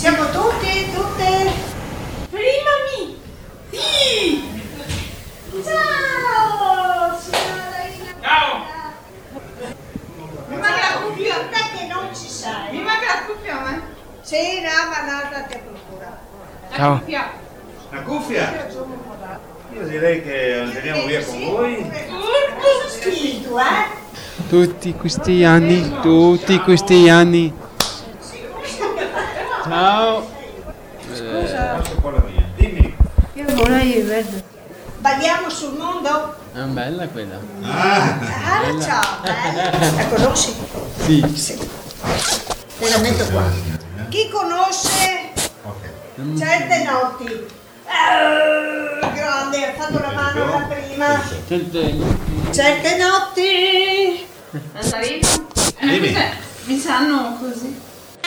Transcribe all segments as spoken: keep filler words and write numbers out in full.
Siamo tutti, tutte? Primami! Sì! Ciao! Signorina! Ciao! Mi manca la cuffia! Guarda che non ci sai! Mi manca la cuffia a me! Sì, no, ma nada ti procura. La Ciao. cuffia! La cuffia? Io direi che andiamo via con voi. Spirito, eh? Tutti questi anni, tutti questi anni. Ciao. Scusa, Passo qua la mia. Dimmi. io vorrei vedere. Balliamo sul mondo? È bella quella. Ah, Ah, ciao, bella. La conosci? Sì. Sì. Te la metto qua. Chi conosce ok. certe notti? Eh, grande, ha fatto la mano la prima. Certe notti. Nazarino? Dimmi. Eh, mi sanno così.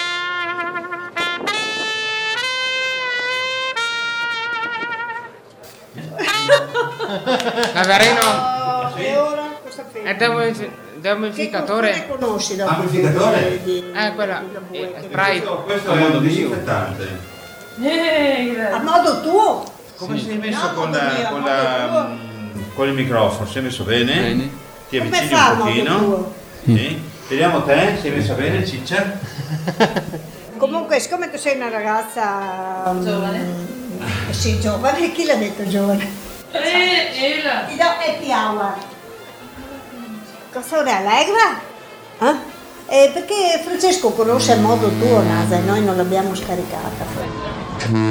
Nazarino, Oh, e ora cosa fai? è demof- demomificatore. Che conosci dopo? Amplificatore? Eh, quella. eh, Spray. Questo, questo è un disinfettante. Eh, A modo tuo? Come sei messo No, con, modo la, mio, con, modo la, tuo. mm, con il microfono? Sei messo bene? Bene. Ti Come avvicini fa a un modo pochino? tuo? Sì. Vediamo te, sei messa bene, ciccia? Comunque, siccome tu sei una ragazza mm, Giovane. eh, sì, giovane, chi l'ha detto giovane? Eh, Ela. Ti do happy hour. Cosa ora allegra? Eh? Eh, perché Francesco conosce il modo tuo, Nasa, e noi non l'abbiamo scaricata.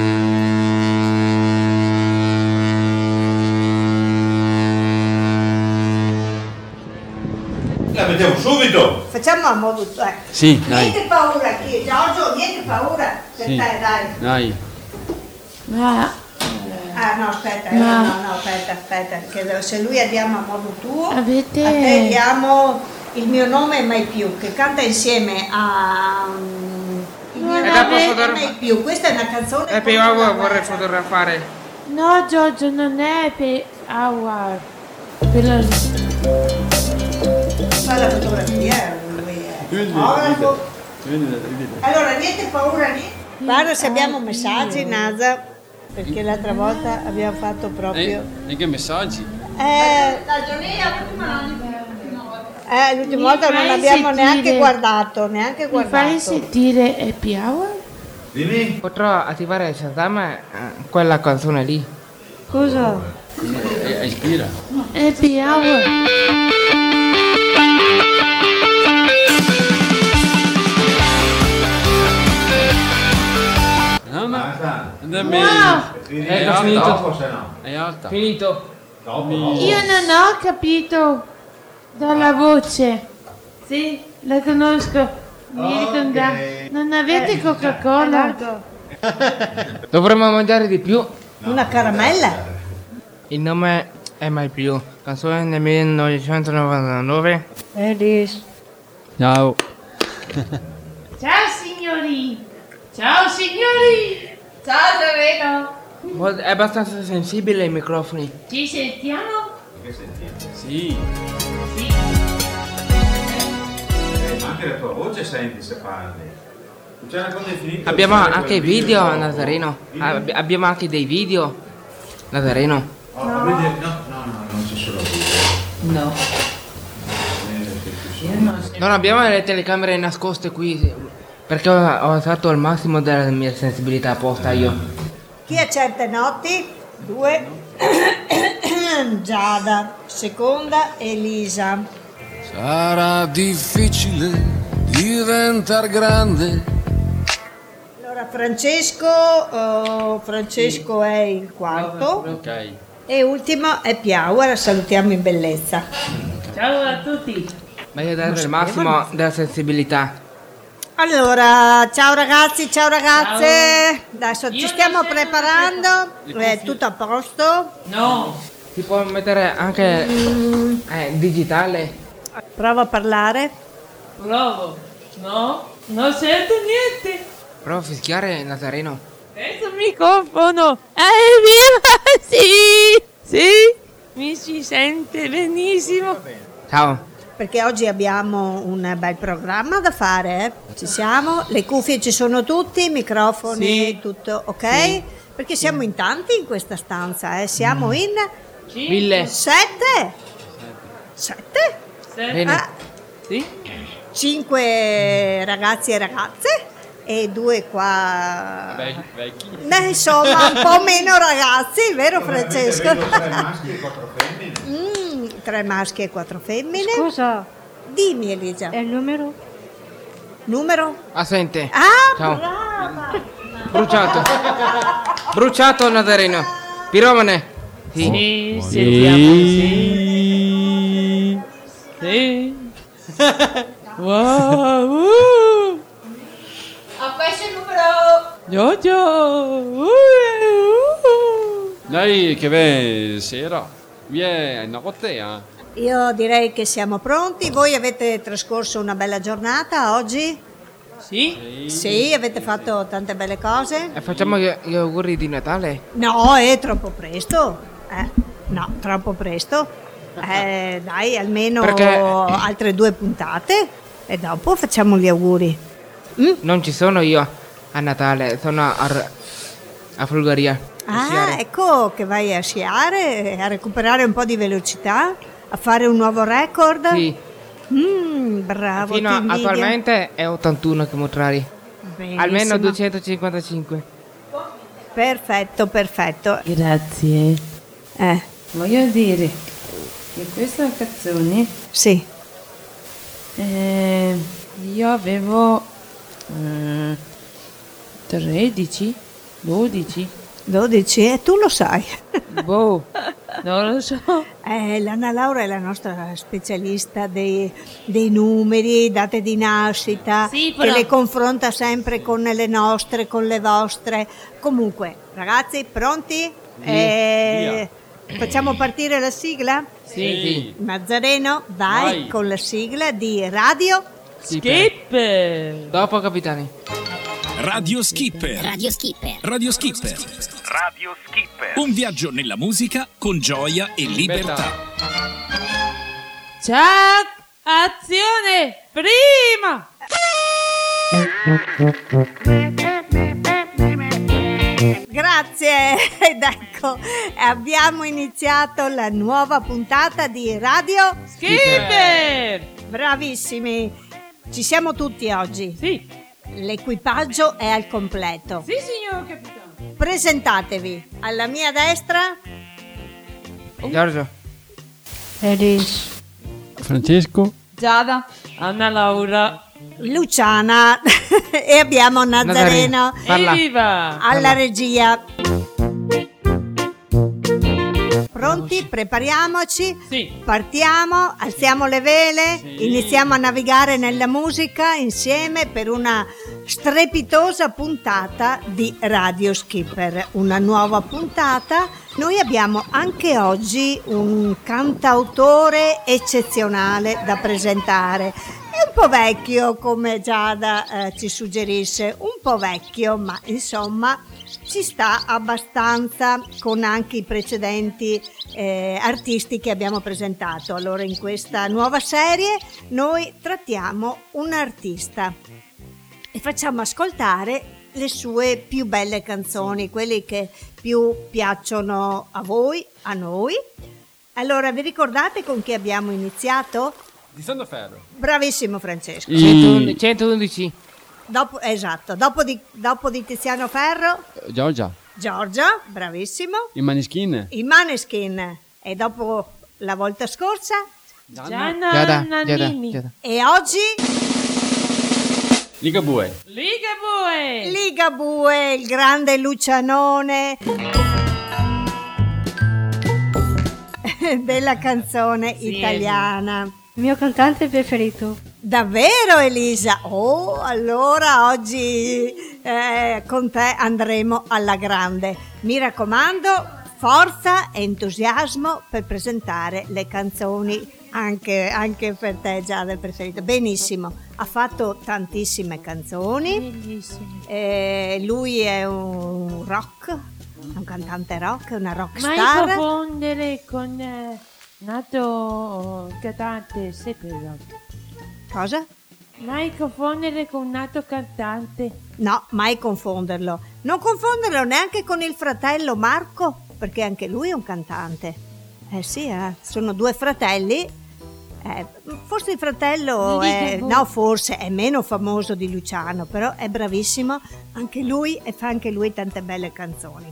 La mettiamo subito! Facciamo a modo tuo. Eh. Sì, dai. Niente paura qui, Giorgio, niente paura per Sì. te, dai. Dai. Ma Ah no, aspetta, eh, no, no, aspetta, aspetta, che se lui andiamo a modo tuo, Avete- a te diamo Il mio nome è Mai Più, che canta insieme a... mm, Il mio Non nome avete- è Mai Più, questa è una canzone... E con prima una vorrei guerra. fotografare. no, Giorgio, non è per hour. Per la... Fa la fotografia, lui è fotografo. Allora, niente paura, niente. Guarda se abbiamo messaggi, Nasa, perché l'altra volta abbiamo fatto proprio... E che messaggi? Eh, La giornata prima eh, l'ultima Mi volta non fai abbiamo sentire- neanche guardato, neanche Mi fai guardato. sentire happy hour? Dimmi. Potrò attivare Shazam, eh, quella canzone lì. Cosa? E, ispira. Happy hour. No, no. Basta. Dammi. No. È alta. finito. Se no. È alta. Finito. Dopo, Io non ho capito dalla voce. Sì, la conosco. Mi ricorda. Ok. Non avete Coca-Cola? Dovremmo mangiare di più. Una caramella? Il nome è Mai Più. Canzone del millenovecentonovantanove. Elis. Ciao. Ciao signori. Ciao signori. Ciao Sereno. È abbastanza sensibile ai microfoni. Ci sentiamo? Sì. Sì. Eh, ma anche la tua voce senti se parli. Non c'è una cosa infinita. Abbiamo di fare anche quel video, dopo. Nazareno. Video? Ab- abbiamo anche dei video. Nazareno. Oh, no. no, no, no, non c'è solo video. No. Eh, Non abbiamo le telecamere nascoste qui. Perché ho, ho usato il massimo della mia sensibilità apposta io. Chi ha certe notti? Due. Giada. Seconda Elisa. Sarà difficile diventar grande. Allora Francesco, oh, Francesco è il quarto Ok. e ultimo è Piau, salutiamo in bellezza. Ciao a tutti. Voglio dare il massimo della sensibilità. Allora, ciao ragazzi, ciao ragazze, adesso ci Io stiamo non sento preparando, è tutto a posto, No. Si può mettere anche eh, digitale. prova a parlare. Provo. No. Non sento niente. Prova a fischiare Nazareno. Senza microfono. Eh, via. Sì. Sì. Mi si sente benissimo. Ciao. perché oggi abbiamo un bel programma da fare, eh? Ci siamo, le cuffie ci sono tutti, i microfoni, sì. Tutto ok? Sì. Perché siamo in tanti in questa stanza, eh? Siamo in mille. Sette? Sette? Bene. Ah, sì? Cinque ragazzi e ragazze e due qua vecchi. Beh, insomma, un po' meno ragazzi, vero Francesco? Tre maschi e quattro femmine. Mm, tre maschi e quattro femmine. Scusa, Dimmi Elisa. è il numero? Numero? Assente. Ah, Ciao. brava! Bruciato. Bruciato Nazareno. Piromane. Sì. Sì, sentiamo, sì. Sì. Wow. Uh. A questo numero! Giorgio. Uh. Dai, che bella sera. Vieni, notte, eh. Io direi che siamo pronti. Voi avete trascorso una bella giornata oggi? Sì? Sì, avete fatto tante belle cose? E facciamo gli, gli auguri di Natale? No, è troppo presto. Eh, no, troppo presto. Eh, dai, almeno Perché- altre due puntate e dopo facciamo gli auguri. Mm? Non ci sono io a Natale, sono a, a Bulgaria. a Ah, sciare. ecco che vai a sciare, a recuperare un po' di velocità, a fare un nuovo record. Sì, Mm, bravo, fino ti a, invidio. attualmente è ottantuno chilometri. Benissimo. Almeno duecentocinquantacinque. Perfetto, perfetto. Grazie. Eh, Voglio dire che questa canzone sì. eh, io avevo eh, tredici, dodici. dodici, e tu lo sai. Boh, non lo so. Eh, l'Anna Laura è la nostra specialista dei, dei numeri, date di nascita, Sì, che però- le confronta sempre con le nostre, con le vostre. Comunque, ragazzi, pronti? Eh, facciamo partire la sigla? Sì. Nazareno, vai, Vai. con la sigla di Radio. Skipper. Dopo capitani. Radio Skipper. Radio Skipper. Radio Skipper. Radio Skipper. Un viaggio nella musica con gioia e libertà. Ciao, azione, prima. Grazie, ed ecco, abbiamo iniziato la nuova puntata di Radio. Skipper. Bravissimi, ci siamo tutti oggi. Sì, L'equipaggio è al completo. sì signor capitano. Presentatevi. Alla mia destra, Giorgio. Elis. Francesco. Giada. Anna Laura. Luciana e abbiamo Nazareno Parla. Evviva. alla regia. Pronti? Prepariamoci. Sì. Partiamo, alziamo le vele, iniziamo a navigare nella musica insieme per una strepitosa puntata di Radio Skipper, una nuova puntata. Noi abbiamo anche oggi un cantautore eccezionale da presentare. È un po' vecchio, come Giada eh, ci suggerisce, un po' vecchio, ma insomma ci sta abbastanza con anche i precedenti eh, artisti che abbiamo presentato. Allora in questa nuova serie noi trattiamo un artista e facciamo ascoltare le sue più belle canzoni, quelle che più piacciono a voi, a noi. Allora vi ricordate con chi abbiamo iniziato? Di Sandoferro. Bravissimo Francesco. I... centoundici. Dopo, esatto, dopo di, dopo di Tiziano Ferro, Giorgia. Giorgia, bravissimo. I Maneskin. I Maneskin. E dopo la volta scorsa? Gianna Giada, Giada, Nannini. Giada. E oggi? Ligabue. Ligabue. Ligabue, il grande Lucianone della canzone Sì, italiana. Il mio cantante preferito. Davvero Elisa? Oh, allora oggi eh, con te andremo alla grande. Mi raccomando, forza e entusiasmo per presentare le canzoni anche, anche per te Giada il preferito. Benissimo, ha fatto tantissime canzoni. Bellissimo. Eh, lui è un rock, è un cantante rock, una rock Mai star. confondere con eh, nato cantante, sempre. Cosa? Mai confondere con un nato cantante. No, mai confonderlo. Non confonderlo neanche con il fratello Marco, perché anche lui è un cantante. Eh sì, eh, sono due fratelli. Eh, forse il fratello è, no, forse è meno famoso di Luciano, però è bravissimo anche lui e fa anche lui tante belle canzoni.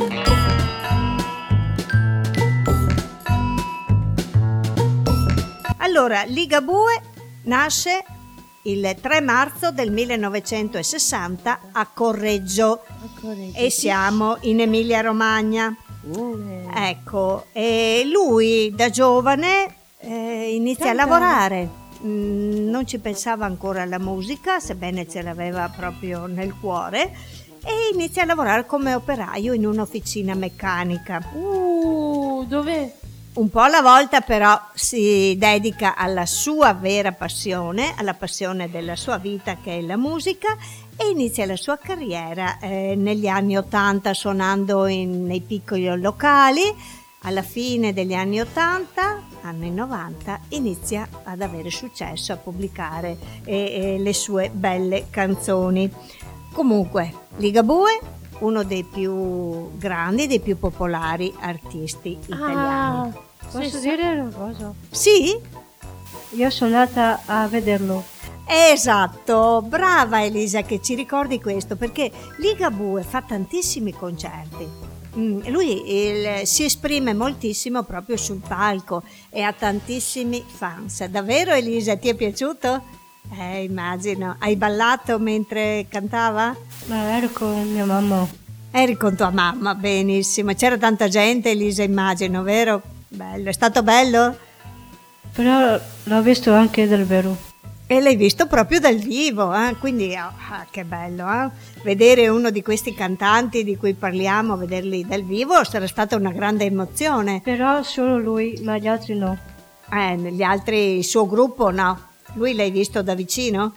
Allora, Ligabue nasce il tre marzo del millenovecentosessanta a Correggio, a Correggio. E siamo in Emilia Romagna. Uh. Ecco, e lui da giovane Eh, inizia Cantava. a lavorare, mm, non ci pensava ancora alla musica, sebbene ce l'aveva proprio nel cuore, e inizia a lavorare come operaio in un'officina meccanica. Uh, dove? Un po' alla volta però si dedica alla sua vera passione, alla passione della sua vita che è la musica, e inizia la sua carriera eh, negli anni ottanta suonando in, nei piccoli locali. Alla fine degli anni ottanta, anni novanta, inizia ad avere successo, a pubblicare eh, eh, le sue belle canzoni. Comunque, Ligabue, uno dei più grandi, dei più popolari artisti italiani. Ah, posso sì, dire una cosa? Sì? Io sono andata a vederlo. Esatto, brava Elisa che ci ricordi questo, perché Ligabue fa tantissimi concerti. Mm, lui il, si esprime moltissimo proprio sul palco e ha tantissimi fans. Davvero Elisa, ti è piaciuto? Eh, immagino. Hai ballato mentre cantava? Ma ero con mia mamma. Eri con tua mamma, benissimo. C'era tanta gente Elisa, immagino, vero? Bello, è stato bello? Però l'ho visto anche dal vero. E l'hai visto proprio dal vivo, eh? Quindi oh, che bello, eh? Vedere uno di questi cantanti di cui parliamo, vederli dal vivo sarà stata una grande emozione. Però solo lui, ma gli altri no. Eh, gli altri, il suo gruppo no. Lui l'hai visto da vicino?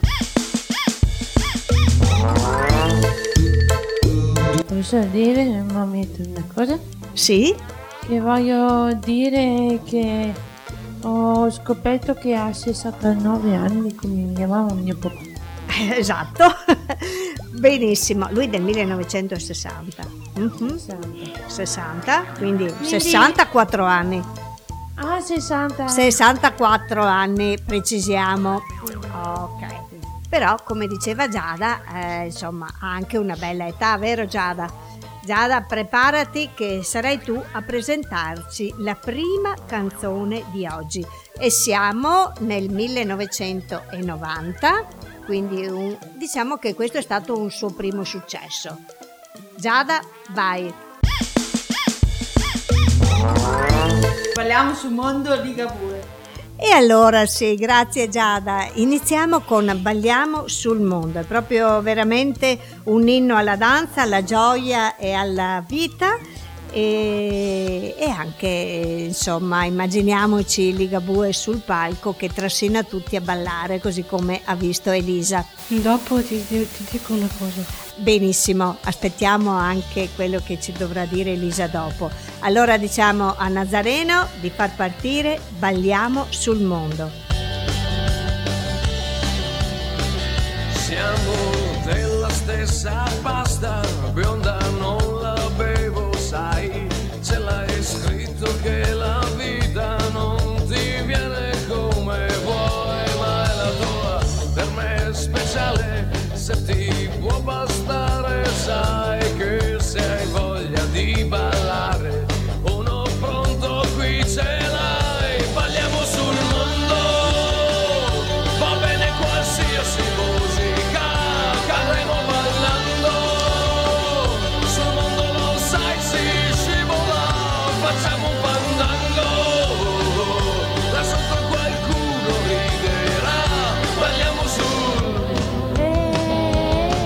Posso dire, mamma, una cosa? Sì? Che voglio dire che ho scoperto che ha sessantanove anni come mia mamma e mio papà. Esatto, benissimo, lui del millenovecentosessanta. Mm-hmm. sessanta, quindi, quindi sessantaquattro anni. Ah, sessanta. sessantaquattro anni, precisiamo. Ok. Però, come diceva Giada, eh, insomma, ha anche una bella età, vero Giada? Giada, preparati che sarai tu a presentarci la prima canzone di oggi. E siamo nel millenovecentonovanta, quindi un, diciamo che questo è stato un suo primo successo. Giada, vai! Parliamo sul mondo Ligabue. E allora sì, grazie Giada. Iniziamo con Balliamo sul mondo. È proprio veramente un inno alla danza, alla gioia e alla vita. E, e anche, insomma, immaginiamoci Ligabue sul palco che trascina tutti a ballare, così come ha visto Elisa. Dopo ti, ti, ti dico una cosa. Benissimo, aspettiamo anche quello che ci dovrà dire Elisa dopo. Allora diciamo a Nazareno di far partire Balliamo sul mondo. Siamo della stessa pasta, bionda non la bevo, sai, ce l'hai scritto che la vita non ti viene come vuoi, ma è la tua, per me è speciale, se ti può bastare, sai che se hai voglia di ballare, uno pronto qui ce l'hai, balliamo sul mondo, va bene qualsiasi musica, cadremo ballando, sul mondo lo sai si scivola, facciamo un fandango, là sotto qualcuno riderà, balliamo sul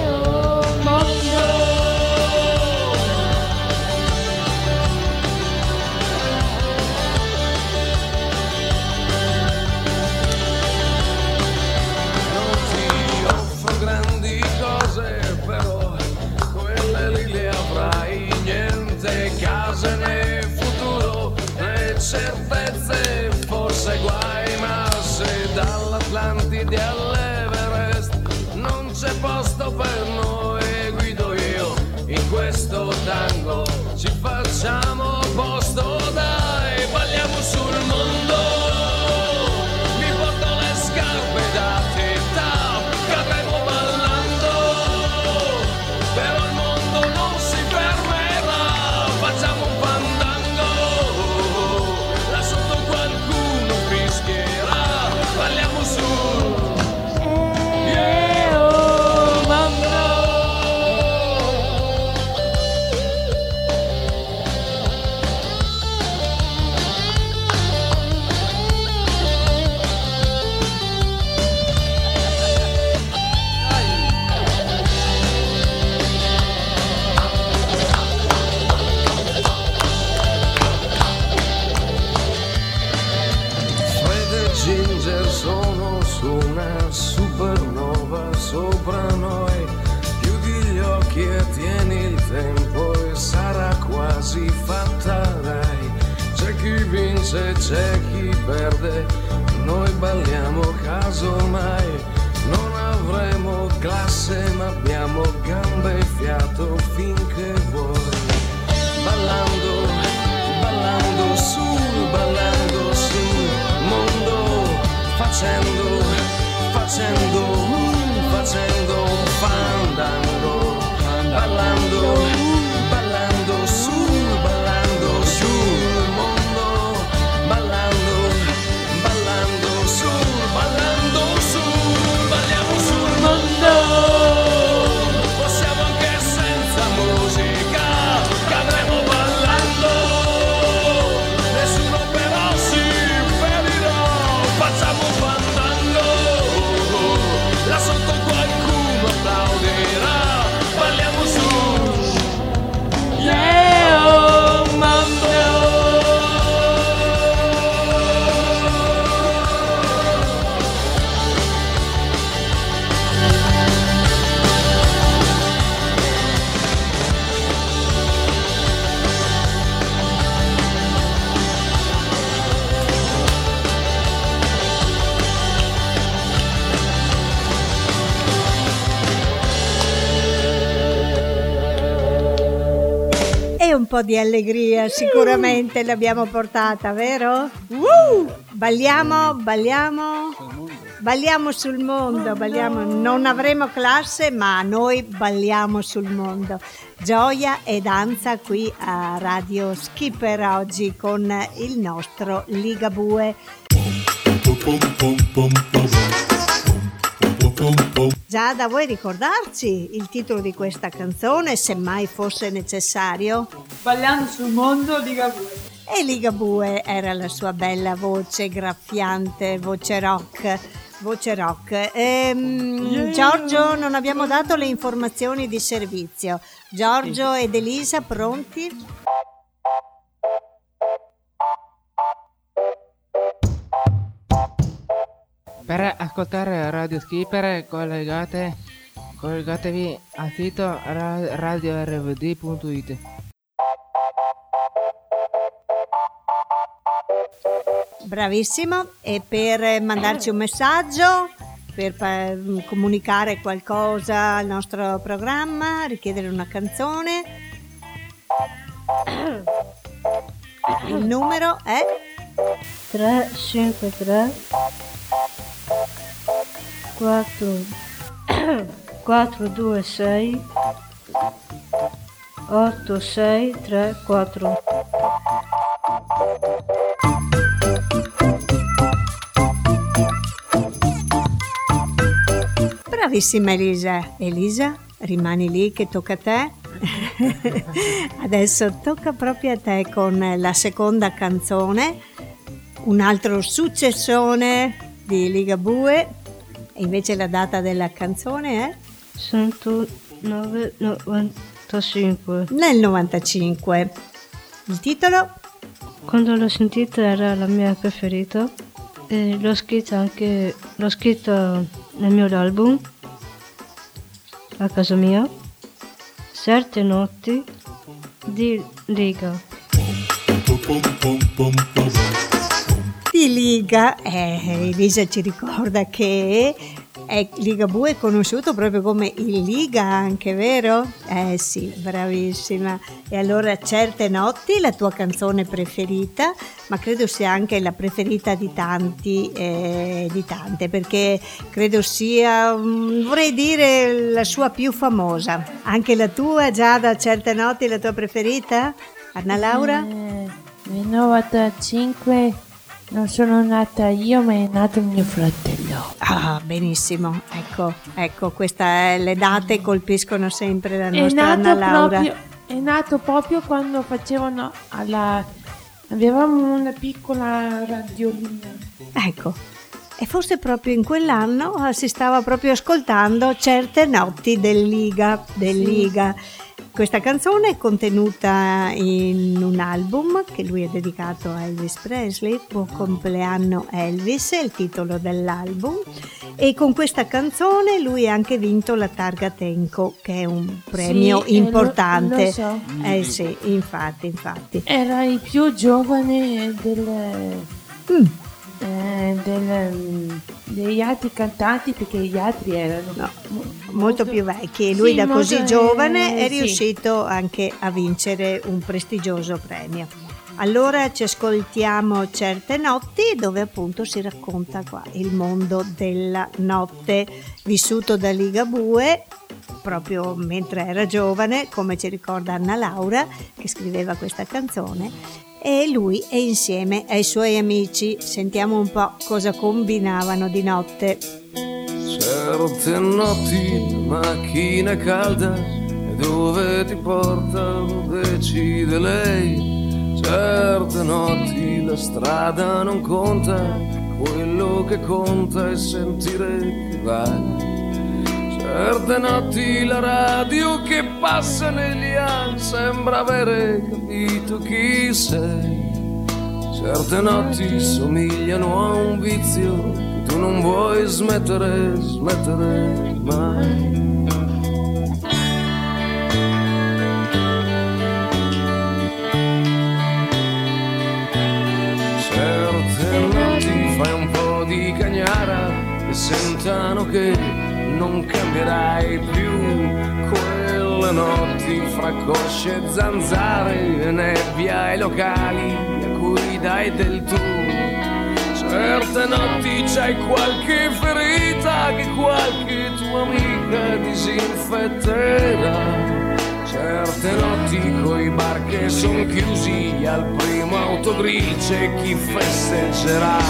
posto per noi, guido io in questo tango, ci facciamo posto, dai, balliamo sul mondo, mi porto le scarpe da città, cadremo ballando, però il mondo non si fermerà, facciamo un fandango, là sotto qualcuno fischierà, balliamo su. Sono su una supernova sopra noi, chiudi gli occhi e tieni il tempo e sarà quasi fatta, dai, c'è chi vince, c'è chi perde, noi balliamo casomai, non avremo classe ma abbiamo gambe e fiato finché vuoi, ballando, ballando sul, ballando sul mondo, facendo, facendo, facendo un fandango, ballando, ballando sul, ballando sul mondo, ballando, ballando sul, ballando sul, balliamo sul mondo, possiamo anche senza musica, cadremo ballando, nessuno però si ferirà, facciamo un fandango, là sotto qualcuno applaudirà, balliamo su, yeah, oh, mamma. E un po' di allegria sicuramente l'abbiamo portata, vero? Uh! Balliamo, balliamo, balliamo sul mondo, balliamo. Non avremo classe, ma noi balliamo sul mondo. Gioia e danza qui a Radio Skipper oggi con il nostro Ligabue. Giada, vuoi ricordarci il titolo di questa canzone, se mai fosse necessario? Ballando sul mondo, Ligabue. E Ligabue era la sua bella voce graffiante, voce rock, voce rock. Ehm, yeah. Giorgio, non abbiamo dato le informazioni di servizio. Giorgio ed Elisa, pronti? Per ascoltare Radio Skipper collegate, collegatevi al sito radio r v d punto i t. Bravissimo, e per mandarci un messaggio, per pa- comunicare qualcosa al nostro programma, richiedere una canzone, il numero è tre cinque tre quattro due sei otto sei tre quattro. Bravissima Elisa. Elisa, rimani lì che tocca a te. Adesso tocca proprio a te con la seconda canzone, un altro successone di Ligabue. E invece la data della canzone è? centonove novantacinque. Nel novantacinque. Il titolo? Quando l'ho sentita era la mia preferita e l'ho scritta anche l'ho scritta nel mio album a casa mia. Certe notti di Liga. Di Liga, eh, Elisa ci ricorda che E Ligabue è conosciuto proprio come il Liga anche, vero? Eh sì, bravissima. E allora Certe notti, la tua canzone preferita, ma credo sia anche la preferita di tanti, eh, di tante, perché credo sia, um, vorrei dire, la sua più famosa. Anche la tua, Giada, Certe notti, la tua preferita? Anna Laura? Eh, nel novantacinque non sono nata io, ma è nato mio fratello. Ah, benissimo. Ecco, ecco, queste le date colpiscono sempre la È nostra nato, Anna Laura. proprio, è nato proprio quando facevano alla... avevamo una piccola radiolina. Ecco. E forse proprio in quell'anno si stava proprio ascoltando Certe notti del Liga, del Sì. Liga. Questa canzone è contenuta in un album che lui ha dedicato a Elvis Presley, Buon compleanno Elvis, è il titolo dell'album, e con questa canzone lui ha anche vinto la Targa Tenco, che è un premio Sì, eh, importante. lo- lo so. Eh sì, infatti, infatti. Era il più giovane del, Mm. eh, del- degli altri cantanti, perché gli altri erano No, mo- molto più vecchi, e lui Sì, da molto, così giovane eh, è sì. riuscito anche a vincere un prestigioso premio. Allora ci ascoltiamo Certe notti, dove appunto si racconta qua il mondo della notte vissuto da Ligabue proprio mentre era giovane, come ci ricorda Anna Laura che scriveva questa canzone, e lui è insieme ai suoi amici. Sentiamo un po' cosa combinavano di notte. Certe notti la macchina è calda e dove ti porta lo decide lei. Certe notti la strada non conta, quello che conta è sentire che vai. Certe notti la radio che passa negli anni sembra avere capito chi sei. Certe notti somigliano a un vizio che tu non vuoi smettere, smettere mai. Certe notti fai un po' di cagnara e sentano che non cambierai più. Quelle notti fra cosce e zanzare e nebbia ai locali a cui dai del tu. Certe notti c'hai qualche ferita che qualche tua amica disinfetterà. Certe notti coi bar che son chiusi, al primo autogrill c'è chi festeggerà.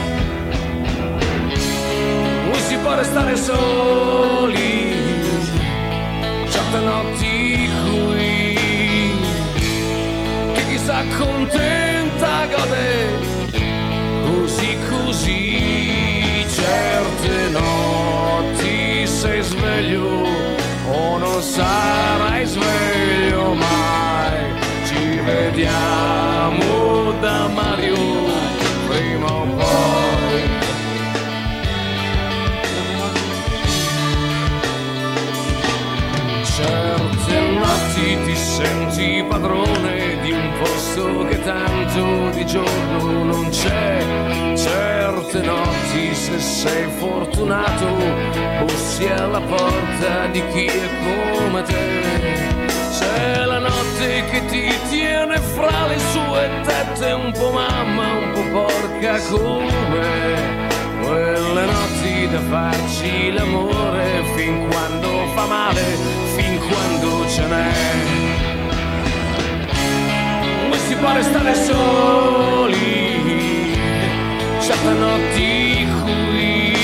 Non si può restare soli, certe notti qui, che chi sta contenta gode, così così. Certe notti sei sveglio o non sarai sveglio mai. Ci vediamo da Mario prima o poi. Certe notti ti senti padrone di un posto che tanto di giorno non c'è. Certe notti, se sei fortunato, bussi alla porta di chi è come te. C'è la notte che ti tiene fra le sue tette, un po' mamma, un po' porca come. Quelle notti da farci l'amore fin quando fa male, fin quando ce n'è. Non si può restare soli, certe notti qui,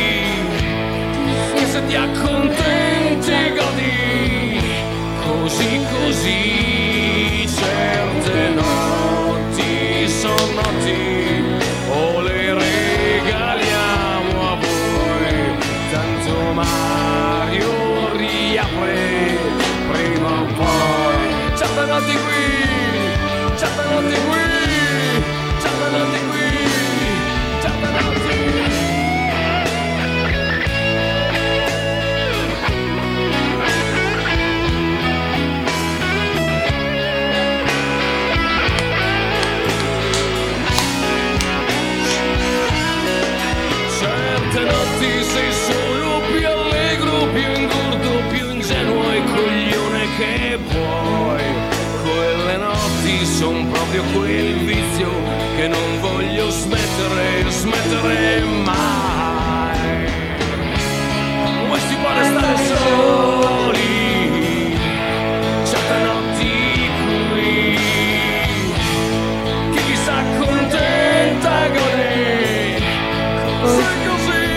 che se ti accontenti godi, così così. Certe notti son notti, o le regaliamo a voi, tanto Mario riapre prima o poi. Certe notti qui, certe notti qui, certe notti qui, certe notti. Certe notti sei solo che puoi. Quelle notti son proprio quel vizio che non voglio smettere, smettere mai. Vuoi si può restare soli, certe notti qui, che chi s'accontenta gode, sei così,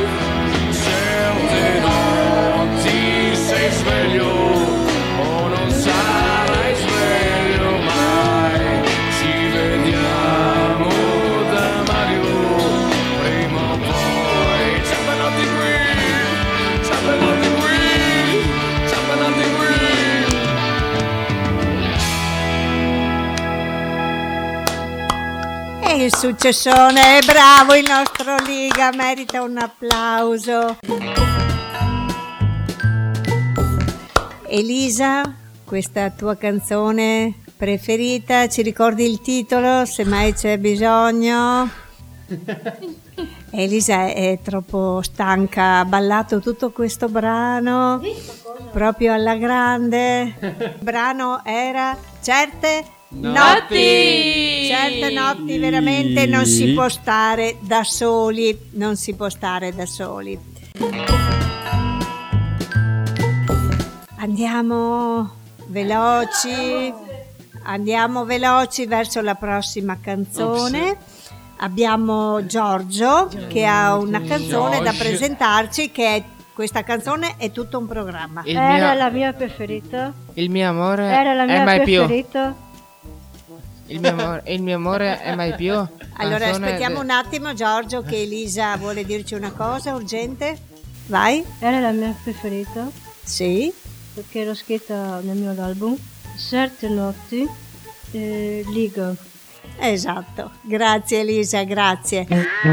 certe notti sei sveglio o non sarai sveglio mai, ci vediamo da Mario prima o poi, certe notti qui, certe notti qui, certe notti qui. E il successone, bravo il nostro Liga, merita un applauso. Elisa, questa tua canzone preferita, ci ricordi il titolo se mai c'è bisogno? Elisa è troppo stanca, ha ballato tutto questo brano proprio alla grande. Il brano era Certe Notti. Certe notti veramente non si può stare da soli, non si può stare da soli. Andiamo veloci, andiamo veloci verso la prossima canzone. Abbiamo Giorgio che ha una canzone da presentarci, che è, questa canzone è tutto un programma. Il Era mio- la mia preferita. Il mio amore Era la è mia mai più. preferita. Il mio amore, il mio amore è mai più. Allora Canzone aspettiamo de- un attimo Giorgio che Elisa vuole dirci una cosa urgente. Vai. Era la mia preferita Sì. perché l'ho scritta nel mio album. Certe notti, eh, Liga. Esatto, grazie Elisa, grazie.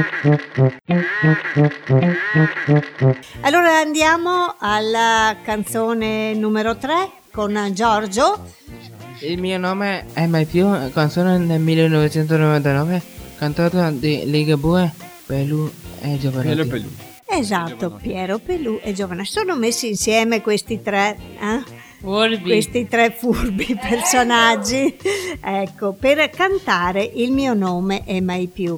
Allora andiamo alla canzone numero tre con Giorgio. Il mio nome è mai più, canzone del millenovecentonovantanove, cantata di Ligabue, Pelù e Giovanotti. Esatto, Piero Pelù e Giovane. Sono messi insieme questi tre, eh? Furbi. questi tre furbi personaggi, ecco, per cantare Il mio nome è mai più.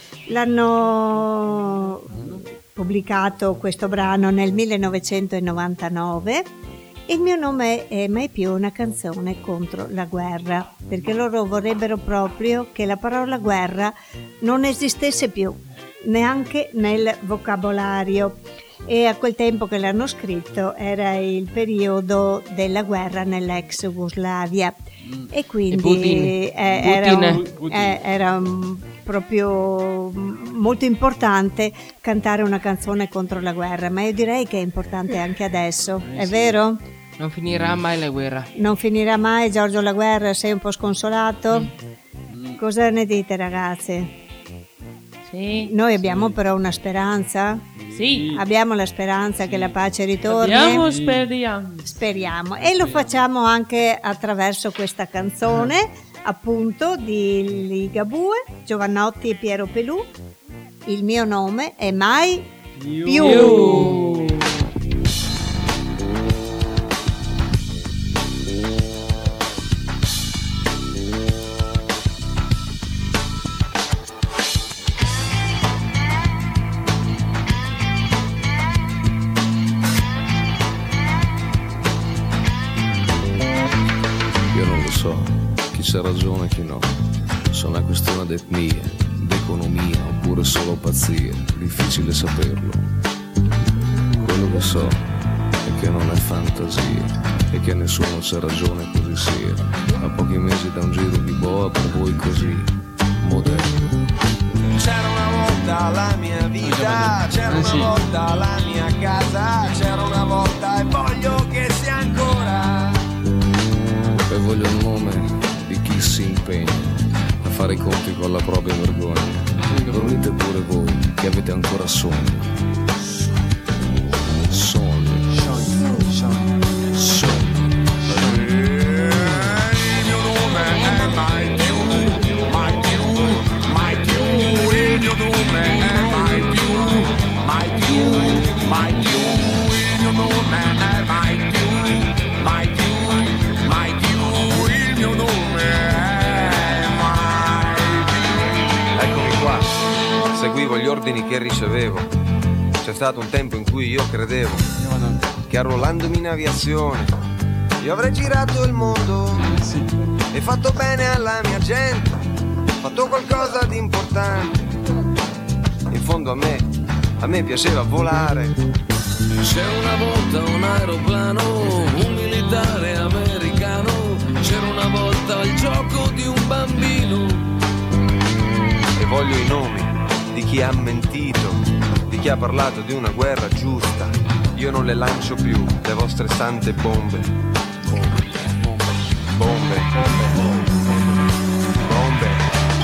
L'hanno pubblicato questo brano nel millenovecentonovantanove. Il mio nome è mai più una canzone contro la guerra, perché loro vorrebbero proprio che la parola guerra non esistesse più, neanche nel vocabolario. E a quel tempo che l'hanno scritto era il periodo della guerra nell'ex Jugoslavia e quindi E Putin. eh, era, Putin. un- eh, era un- proprio molto importante cantare una canzone contro la guerra, ma io direi che è importante anche adesso, è vero? Non finirà mai la guerra. Non finirà mai, Giorgio, la guerra? Sei un po' sconsolato? Cosa ne dite, ragazzi? Sì. Noi abbiamo però una speranza? Sì. Abbiamo la speranza che la pace ritorni? Abbiamo, speriamo. Speriamo. E lo facciamo anche attraverso questa canzone, appunto, di Ligabue, Giovanotti e Piero Pelù. Il mio nome è mai più. Io non lo so chi c'ha ragione e chi no. Sono una questione d'etnia, d'economia oppure solo pazzia. Difficile saperlo. Quello che so è che non è fantasia e che nessuno c'ha ragione così sia. A pochi mesi da un giro di boa per voi così moderno. C'era una volta la mia vita, c'era una volta la mia casa, c'era una volta e voglio che sia ancora. E voglio il nome di chi si impegna a fare i conti con la propria vergogna. Dormite pure voi che avete ancora sonno. Sogni. Sogni. Sogni. Il mio nome è mai più, mai più, mai più. Il mio nome è mai più, mai più, mai più. Il mio nome è mai più, mai più. ordini che ricevevo. C'è stato un tempo in cui io credevo che arruolandomi in aviazione io avrei girato il mondo e fatto bene alla mia gente, fatto qualcosa di importante. In fondo a me, a me piaceva volare. C'è una volta un aeroplano, un militare americano, c'era una volta il gioco di un bambino. E voglio i nomi di chi ha mentito, di chi ha parlato di una guerra giusta. Io non le lancio più, le vostre sante bombe. Bombe, bombe, bombe, bombe, bombe.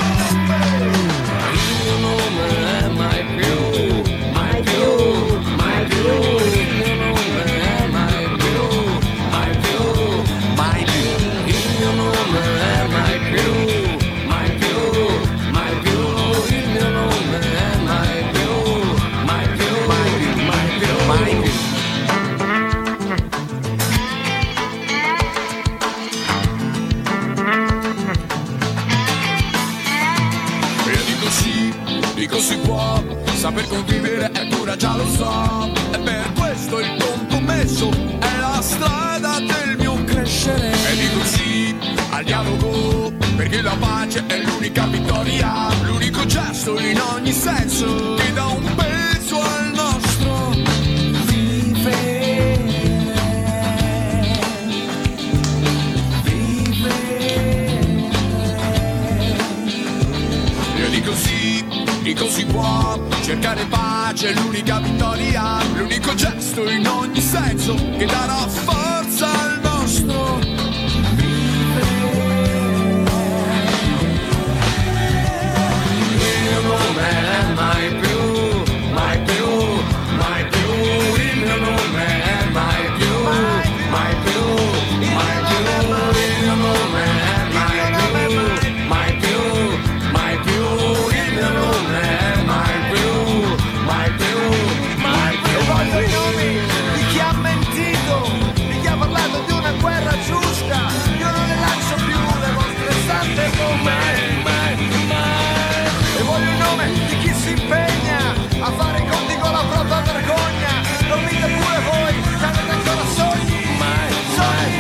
Il mio nome è mai più, mai più, mai più. Il mio nome è mai più, mai più, mai più. Il mio nome è mai più, mai più, mai più. Il mio nome è mai più, mai più, mai più, mai più, mai più. Dico si può, saper convivere è pura, già lo so. E per questo il compromesso è la strada del mio crescere. E dico sì al dialogo, perché la pace è l'unica vittoria, l'unico gesto in ogni senso che dà un peso al nostro vivere. Dico si può, cercare pace è l'unica vittoria, l'unico gesto in ogni senso che darà forza al nostro vivere. Il mio nome è mai più, mai più, mai più. Il mio nome è mai più, mai più, mai più. Il mio nome è mai più, mai più, mai più. Il mio nome è mai più, mai più, mai più. E voglio i nomi di chi ha mentito, di chi ha parlato di una guerra giusta. Io non le lancio più, le vostre sante bombe. E voglio il nome di chi si impegna a fare i conti con la propria vergogna. Dormite pure voi, che avete ancora sogni, sogni.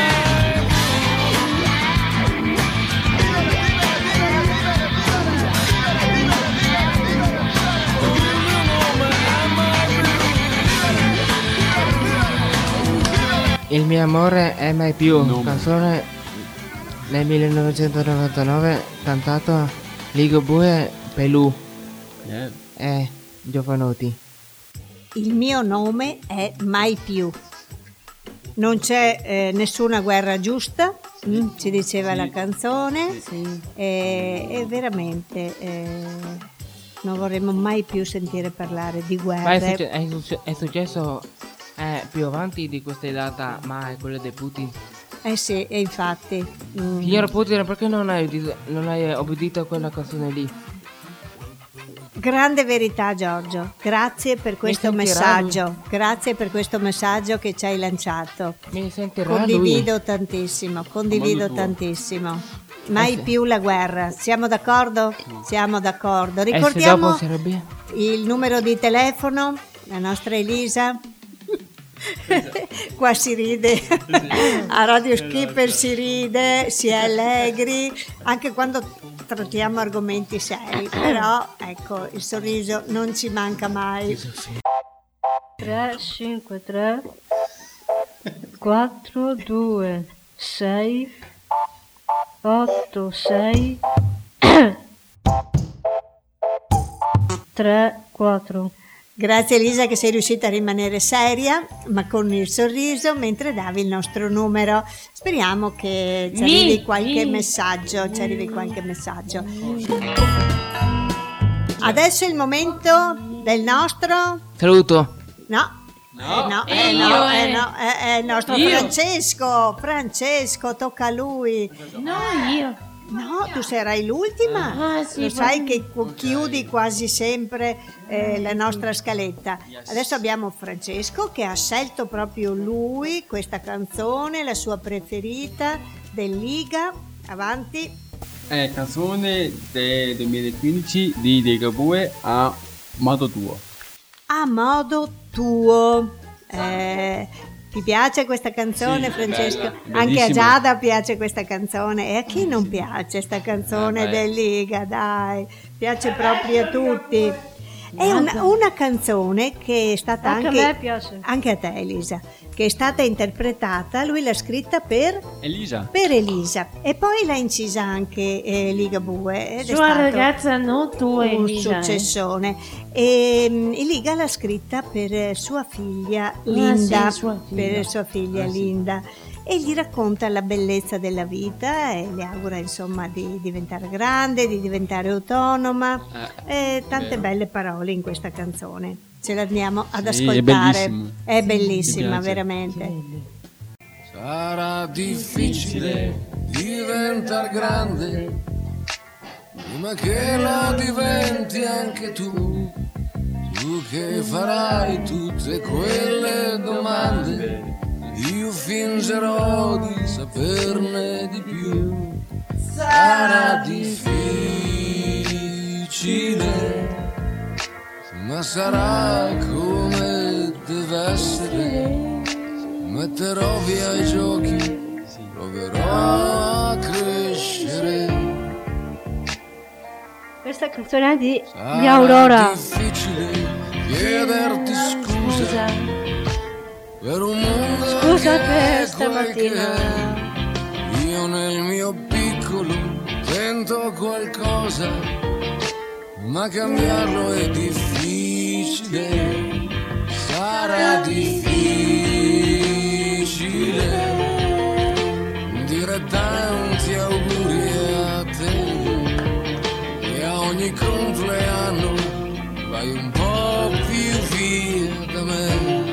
Il mio amore è mai più, no. Canzone nel millenovecentonovantanove cantato Ligabue Pelù yeah. e Giovanotti. Il mio nome è mai più. Non c'è eh, nessuna guerra giusta, mm, ci diceva sì. la canzone, sì. e, e veramente eh, non vorremmo mai più sentire parlare di guerre. Ma è, succe- è, succe- è successo eh, più avanti di questa data, ma è quello di Putin. Eh sì, e infatti. Mm. Signor Putin, perché non hai, udito, non hai obbedito a quella canzone lì? Grande verità, Giorgio, grazie per questo messaggio, lui. grazie per questo messaggio che ci hai lanciato. Mi sentirà Condivido lui. tantissimo, condivido tantissimo. Mai eh sì. più la guerra, siamo d'accordo? Siamo d'accordo. Ricordiamo eh il numero di telefono, la nostra Elisa. Qua si ride, a Radio Skipper si ride, si è allegri anche quando trattiamo argomenti seri, però ecco, il sorriso non ci manca mai. tre cinque tre quattro due sei otto sei tre quattro. Grazie Elisa che sei riuscita a rimanere seria ma con il sorriso mentre davi il nostro numero. Speriamo che ci arrivi qualche messaggio, ci arrivi qualche messaggio. Adesso è il momento del nostro saluto. No. No, eh no, eh eh io, no, eh. eh no, è, è il nostro Io. Francesco. Francesco, tocca a lui. No, io. No, tu sarai l'ultima. Ah, sì, Lo sai poi- che cu- chiudi quasi sempre eh, la nostra scaletta. Adesso abbiamo Francesco che ha scelto proprio lui questa canzone, la sua preferita del Liga. Avanti. È canzone del duemilaquindici di Ligabue a Modo tuo. A modo tuo. Eh, ti piace questa canzone, Sì, Francesco? bella, Anche a bellissima. Giada piace questa canzone. E a chi non piace questa canzone Eh, beh. del Liga? Dai, piace proprio a tutti. È una, una canzone che è stata Anche anche, a me piace. anche a te, Elisa, che è stata interpretata, lui l'ha scritta per, Elisa. per Elisa e poi l'ha incisa anche eh, Ligabue ed è Sua stato ragazza, non tu, un Elisa. eh. successone. E mm, Liga l'ha scritta per eh, sua figlia Linda, sì, sua figlia. per sua figlia Ah, sì. Linda, e gli racconta la bellezza della vita e le augura insomma di diventare grande, di diventare autonoma. Eh, E tante vero. belle parole in questa canzone. Ce l'andiamo ad Sì, è ascoltare. bellissimo. È Mi bellissima, piace. veramente. Sarà difficile diventare grande, prima che lo diventi anche tu. Tu che farai tutte quelle domande, io fingerò di saperne di più. Sarà difficile, ma sarà come deve essere. Metterò via i giochi, proverò a crescere. Questa canzone è di, di Sarà Aurora. difficile chiederti scusa per un mondo Scusa che per è stamattina. quel che è. Io nel mio piccolo tento qualcosa, ma cambiarlo è difficile. Sarà difficile dire tanti auguri a te, e a ogni compleanno vai un po' più via da me.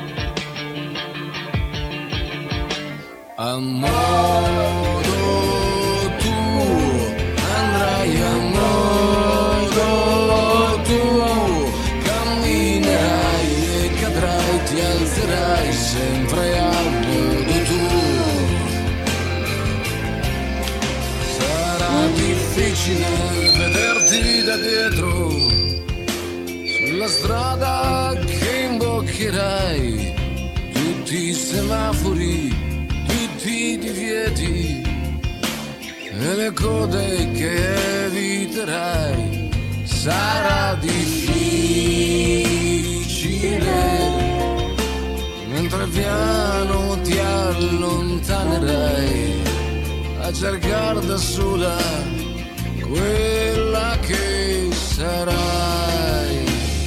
A modo tuo andrai, a modo tuo camminerai e cadrai, ti alzerai sempre a modo tuo. Sarà difficile vederti da dietro sulla strada che imboccherai, tutti i semafori, tutti i divieti e le code che eviterai. Sarà difficile mentre piano ti allontanerai a cercare da sola quella che sarai.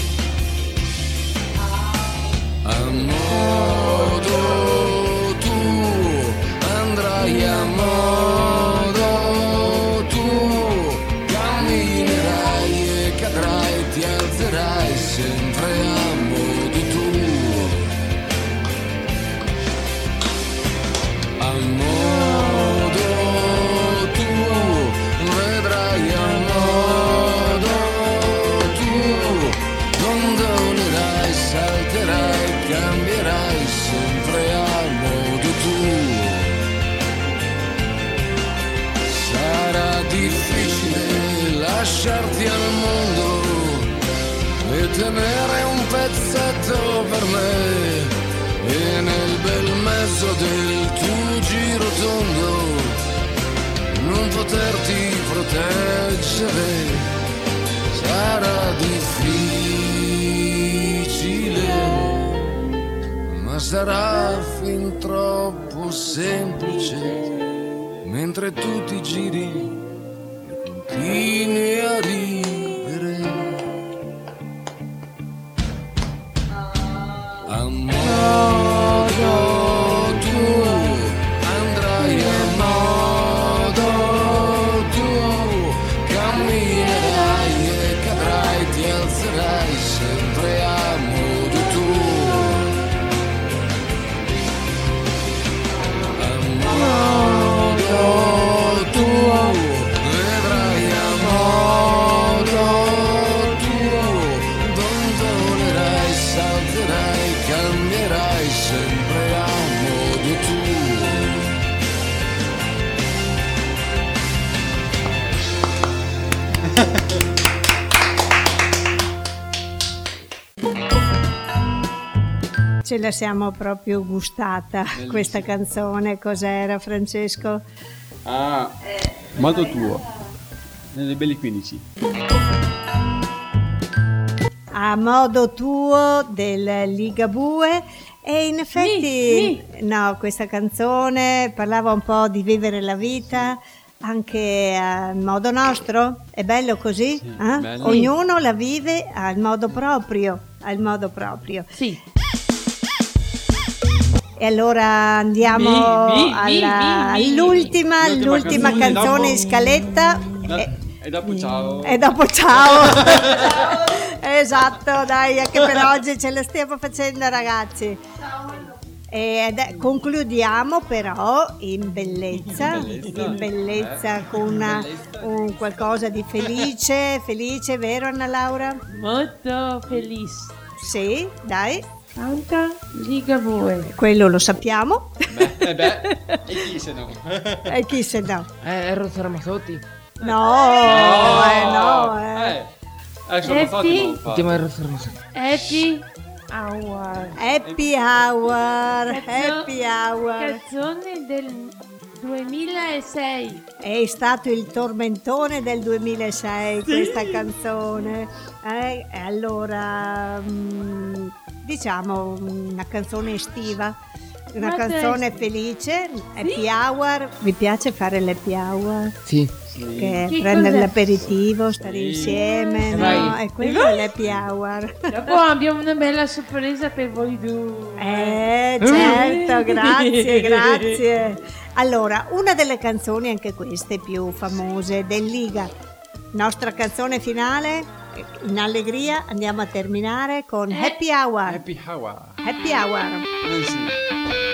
A modo tuo andrai, a modo tuo camminerai e cadrai, ti alzerai sempre a modo tuo. A modo tuo vedrai, a modo tuo gondolerai, salterai, cambierai sempre a modo tuo. Sarà difficile lasciarti al mondo e tenere un pezzetto per me, e nel bel mezzo del tuo giro tondo non poterti proteggere. Sarà difficile, ma sarà fin troppo semplice, mentre tu ti giri e continui a ridere. A modo tuo andrai, a modo tuo camminerai e cadrai, ti alzerai sempre a modo tuo. A modo tuo vedrai, a modo ce la siamo proprio gustata. Bellissimo. Questa canzone. Cos'era, Francesco? Ah, modo tuo. Nelle Belli quindici. A modo tuo del Ligabue. E in effetti, Sì, sì. no, questa canzone parlava un po' di vivere la vita anche a modo nostro. È bello così? Sì, eh? bello. Ognuno la vive al modo proprio, al modo proprio. Sì. E allora andiamo Mi, mi, alla- mi, mi, mi. all'ultima, L'ultima l'ultima canzone, canzone dopo- in scaletta. Da- E, E dopo ciao. e dopo ciao. Esatto, dai, anche per oggi ce la stiamo facendo, ragazzi. Ed è- concludiamo però in bellezza, In bellezza. in bellezza, Eh, con una- bellezza. un qualcosa di felice, felice, vero Anna Laura? Molto felice. Sì, dai, Canta Ligabue. quello lo sappiamo. Beh, eh beh, e chi se no? E chi se no? Eh, ero Ramazzotti. No, eh, no, eh. Eh, adesso Eh, mi fate sì. non Si chiama fare. Ero Ramazzotti. Happy Hour. Happy hour, Canzo- happy hour. Canzone del duemilasei. È stato il tormentone del duemilasei questa canzone. Eh, e allora, mm, diciamo una canzone estiva, una Ma canzone te- felice, happy hour. Vi piace fare l'happy hour? Sì. Che Che prendere cos'è? l'aperitivo, stare Sì. insieme, E no? vai. E quello è l'happy hour. Dopo abbiamo una bella sorpresa per voi due. Eh, certo, grazie, grazie. Allora, una delle canzoni, anche queste più famose del Liga, nostra canzone finale, in allegria andiamo a terminare con Eh. Happy Hour. Happy Hour. Happy Hour. Eh sì.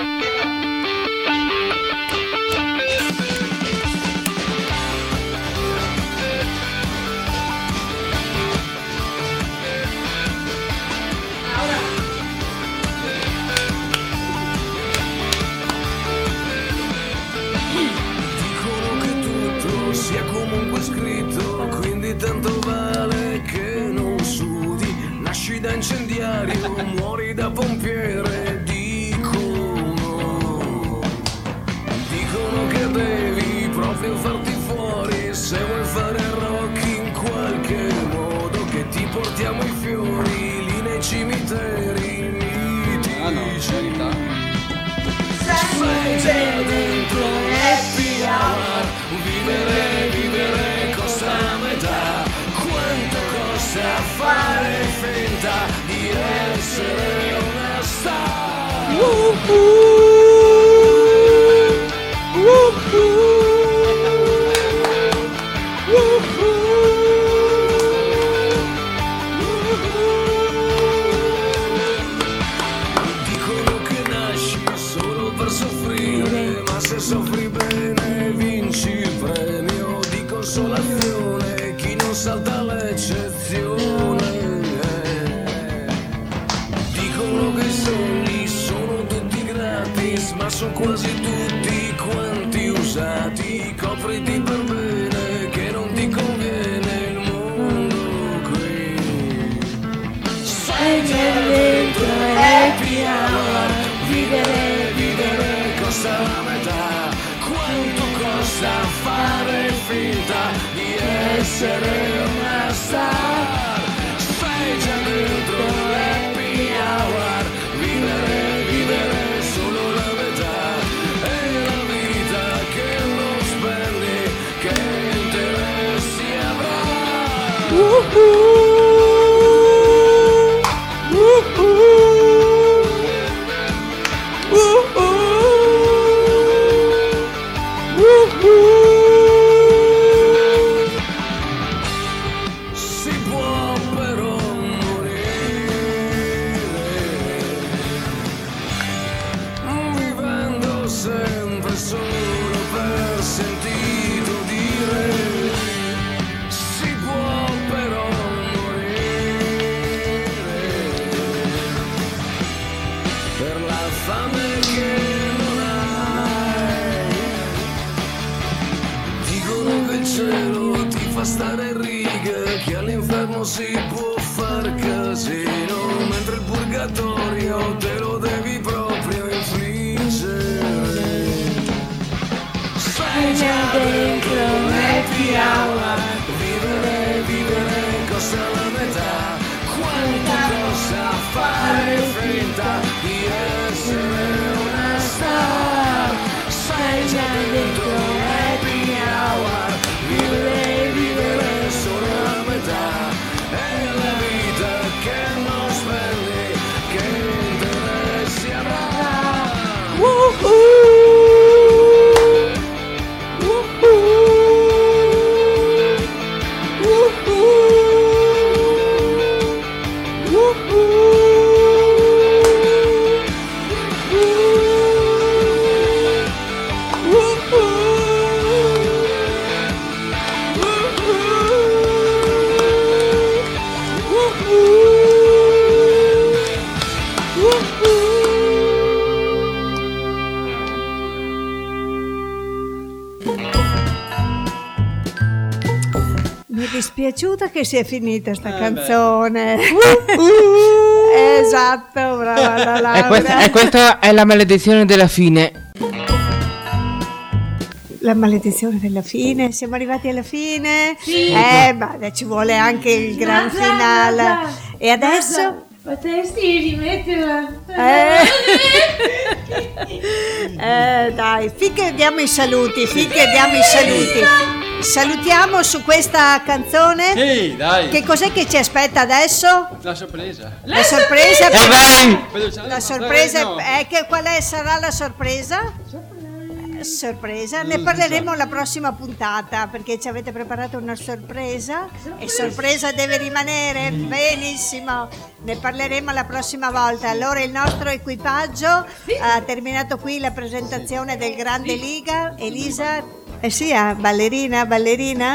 Dicono che tutto sia comunque scritto, quindi tanto vale che non sudi. Nasci da incendiario, muori da pompiere. Dicono, dicono che devi proprio farti fuori se vuoi fare rock in qualche modo. Che ti portiamo i fiori lì nei cimiteri mitici. Ah no, verità. Sei già dentro happy hour. Vivere, vivere costa metà. Quanto costa fare finta di essere una star? Dicono che nasci solo per soffrire, ma se soffri bene vinci il premio di consolazione. Chi non salta l'eccezione. Dicono che i sogni sono tutti gratis, ma sono quasi tutti quanti usati. Copriti per bene che non ti conviene il mondo qui. Sei già dentro happy hour. Vivere, vivere costa la metà. Quanto costa fare finta di essere una star? Sei già dentro happy hour. Vivere, vivere solo la metà. È la vita che non spendi, che interessi avrà. Si può però morire vivendo sempre solo per sentito dire. Si può però morire per la fame che non hai. Dicono che il cielo ti fa stare in riga, che all'inferno si può fare far casino, mentre il purgatorio te lo devi proprio infliggere. Stai già dentro happy hour, vivere, vivere costa la metà, quanto costa fare finta di essere una star. Stai già dentro happy hour, vivere, vivere solo la metà, è la vita che non spendi, che interessi avrà. Uh-uh. Mi è dispiaciuta che sia finita sta Eh, canzone. Uh-uh. Esatto, brava la Laura. E questa, e questa è la maledizione della fine. La maledizione della fine, siamo arrivati alla fine. Sì. Eh, ma ci vuole anche il gran Nada, finale. nada. E adesso? Nada. Potresti rimetterla? Eh. Eh, dai, finché diamo i saluti, finché diamo i saluti. Salutiamo su questa canzone. Sì, dai. Che cos'è che ci aspetta adesso? La sorpresa. La sorpresa. E vai! La sorpresa è che qual è sarà la sorpresa? Sorpresa, ne parleremo alla prossima puntata perché ci avete preparato una sorpresa e sorpresa deve rimanere. Benissimo, ne parleremo la prossima volta. Allora il nostro equipaggio ha terminato qui la presentazione del Grande Liga. Elisa, eh sì, ah, ballerina, ballerina.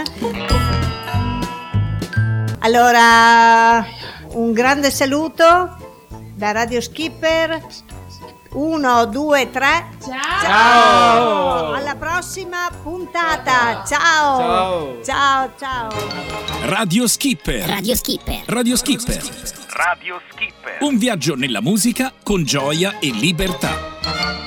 Allora un grande saluto da Radio Skipper. Uno, due, tre. Ciao. Ciao. Alla prossima puntata. Ciao. Ciao. Ciao, ciao. Radio Skipper. Radio Skipper. Radio Skipper. Radio Skipper. Un viaggio nella musica con gioia e libertà.